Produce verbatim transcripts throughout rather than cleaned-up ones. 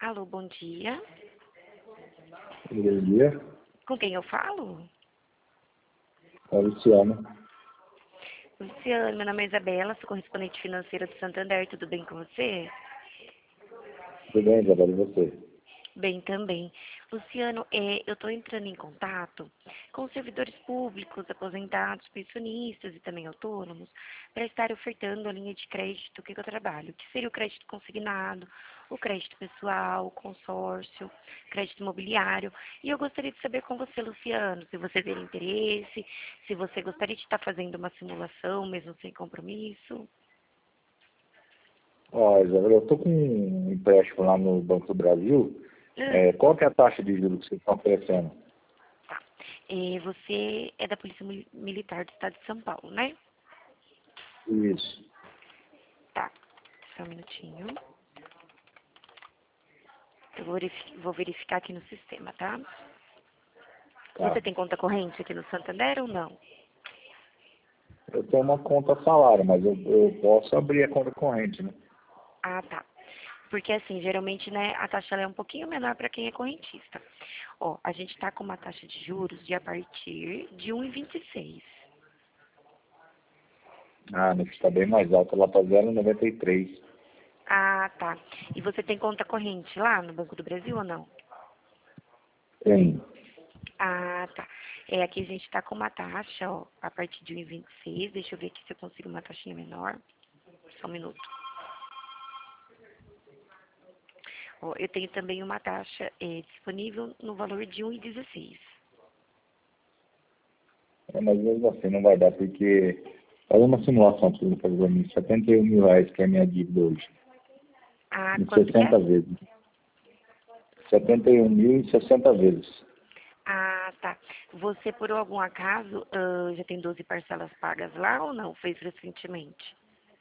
Alô, bom dia. Bom dia, Com quem eu falo? é o Luciano. Luciano, meu nome é Isabela, sou correspondente financeira do Santander, tudo bem com você? Tudo bem, Isabela, e você? Bem também. Luciano, é, eu estou entrando em contato com servidores públicos, aposentados, pensionistas e também autônomos para estar ofertando a linha de crédito que eu trabalho, que seria o crédito consignado, o crédito pessoal, o consórcio, crédito imobiliário. E eu gostaria de saber com você, Luciano, se você tem interesse, se você gostaria de estar fazendo uma simulação, mesmo sem compromisso. Ó, Isabela, eu estou com um empréstimo lá no Banco do Brasil. Hum, É, qual que é a taxa de juros que vocês estão oferecendo? tá. É, você é da Polícia Mil- Militar do Estado de São Paulo, né? Isso. Tá. Só um minutinho. Eu vou verifi- vou verificar aqui no sistema, tá? Tá. Você tem conta corrente aqui no Santander ou não? Eu tenho uma conta salário, mas eu, eu posso abrir a conta corrente, né? Ah, tá. Porque assim, geralmente, né, a taxa ela é um pouquinho menor para quem é correntista. Ó, a gente tá com uma taxa de juros de a partir de um vírgula vinte e seis. Ah, não está bem mais alta, lá para zero vírgula noventa e três. Ah, tá. E você tem conta corrente lá no Banco do Brasil ou não? Tem. Ah, tá. É, aqui a gente tá com uma taxa, ó, a partir de um vírgula vinte e seis. Deixa eu ver aqui se eu consigo uma taxinha menor. Só um minuto. Ó, eu tenho também uma taxa é, disponível no valor de um vírgula dezesseis. É, mas mesmo assim não vai dar, porque faz uma simulação para você fazer para mim, setenta e um mil reais que é a minha dívida hoje, Ah, em quanto que é? sessenta vezes. setenta e um mil em sessenta vezes. Ah, tá. Você, por algum acaso, ah, já tem doze parcelas pagas lá ou não? Fez recentemente?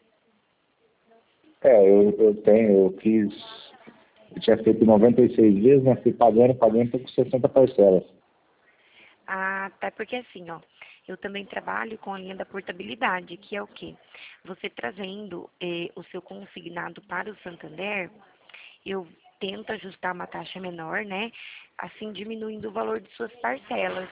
É, eu, eu tenho, eu fiz, eu tinha feito noventa e seis vezes, né? Fui pagando, pagando, tô com sessenta parcelas. Ah, tá. Porque assim, ó, eu também trabalho com a linha da portabilidade, que é o quê? Você trazendo eh, o seu consignado para o Santander, eu tento ajustar uma taxa menor, né? Assim diminuindo o valor de suas parcelas.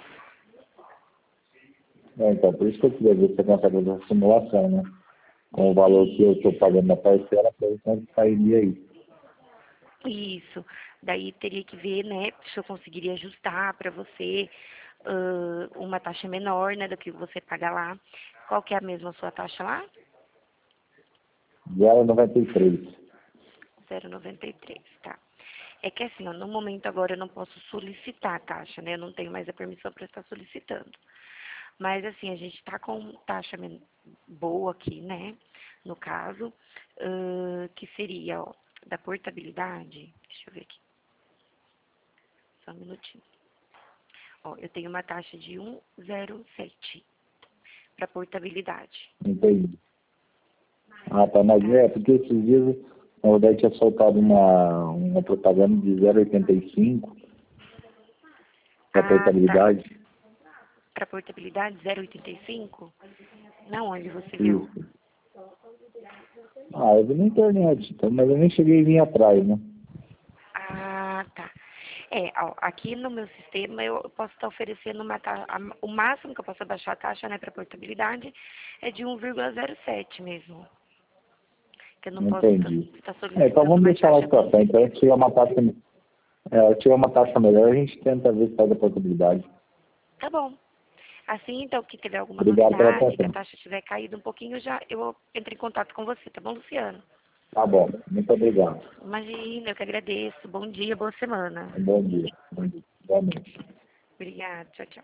É, então, por isso que eu queria ver se você consegue fazer essa simulação, né? Com o valor que eu estou pagando na parcela, para ver quanto sairia aí. Isso. Daí teria que ver, né, se eu conseguiria ajustar para você ãh, uma taxa menor, né, do que você paga lá. Qual que é a mesma sua taxa lá? zero vírgula noventa e três. zero vírgula noventa e três, tá. É que assim, ó, no momento agora eu não posso solicitar a taxa, né? Eu não tenho mais a permissão para estar solicitando. Mas assim, a gente tá com taxa men- boa aqui, né? No caso, ãh, que seria, ó, da portabilidade. Deixa eu ver aqui, só um minutinho. Ó, eu tenho uma taxa de um vírgula zero sete para portabilidade, Entendi. Ah, tá, mas tá? é, porque esses dias, na verdade, tinha soltado uma, uma propaganda de zero vírgula oitenta e cinco para Ah, tá. portabilidade. Para portabilidade zero vírgula oitenta e cinco? Na onde você viu? Isso. Ah, eu vi na internet, então, mas eu nem cheguei a vir atrás, né? Ah, tá. É, ó, aqui no meu sistema eu posso estar oferecendo uma taxa, o máximo que eu posso abaixar a taxa, né, para portabilidade é de um vírgula zero sete mesmo. Que eu não posso estar Entendi. estar É, então solicitando vamos uma deixar lá taxa para frente. Então a gente tiver uma taxa, é, tiver uma taxa melhor, a gente tenta ver se faz a possibilidade. tá bom. Assim, então, que tiver alguma Obrigado pela novidade, que a atenção. taxa tiver caído um pouquinho, já eu entro em contato com você, tá bom, Luciano? Tá bom. Muito obrigado. Imagina, eu que agradeço. Bom dia, boa semana. Um bom dia. Bom dia. Boa noite. Obrigada, tchau, tchau.